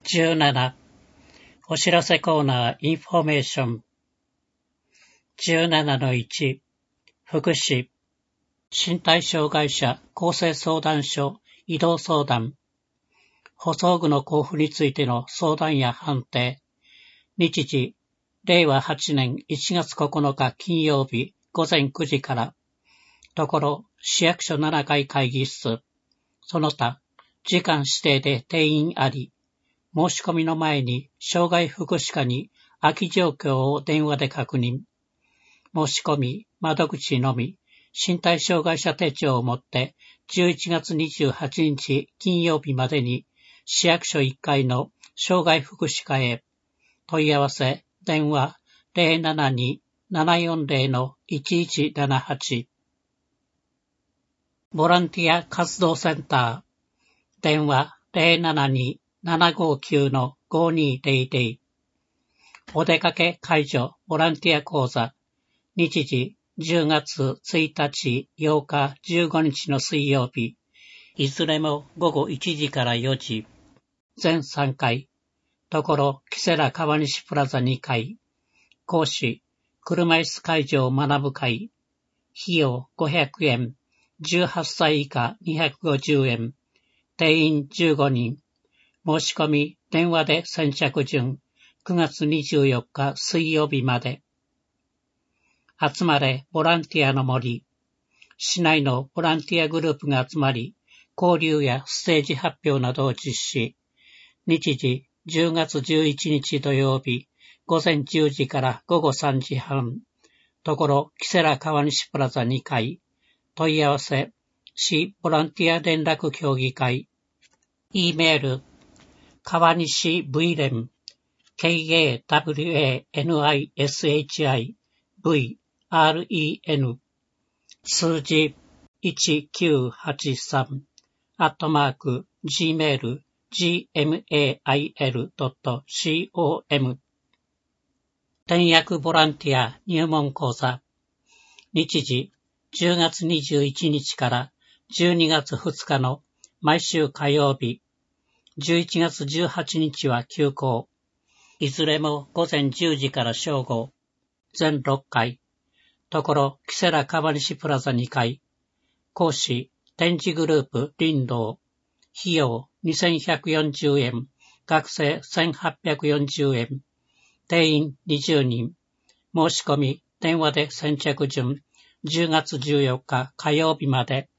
17. お知らせコーナーインフォメーション 17-1 福祉身体障害者公正相談所移動相談補装具の交付についての相談や判定日時令和8年1月9日金曜日午前9時からところ市役所7階会議室その他時間指定で定員あり申し込みの前に障害福祉課に空き状況を電話で確認。申し込み、窓口のみ、身体障害者手帳を持って11月28日金曜日までに市役所1階の障害福祉課へ問い合わせ、電話 072-740-1178 ボランティア活動センター電話 072-759-5200 お出かけ介助ボランティア講座日時10月1日8日15日の水曜日いずれも午後1時から4時全3回ところキセラ川西プラザ2階講師車椅子介助を学ぶ会費用500円18歳以下250円定員15人申し込み電話で先着順9月24日水曜日まで集まれボランティアの森市内のボランティアグループが集まり交流やステージ発表などを実施日時10月11日土曜日午前10時から午後3時半ところキセラ川西プラザ2階問い合わせ市ボランティア連絡協議会 E メール川西 V 連 KAWANISHI-VREN 数字1983@gmail gmail.com 転訳ボランティア入門講座日時10月21日から12月2日の毎週火曜日11月18日は休講いずれも午前10時から正午全6回ところキセラ川西プラザ2階講師展示グループ林道費用2140円学生1840円定員20人申し込み電話で先着順10月14日火曜日まで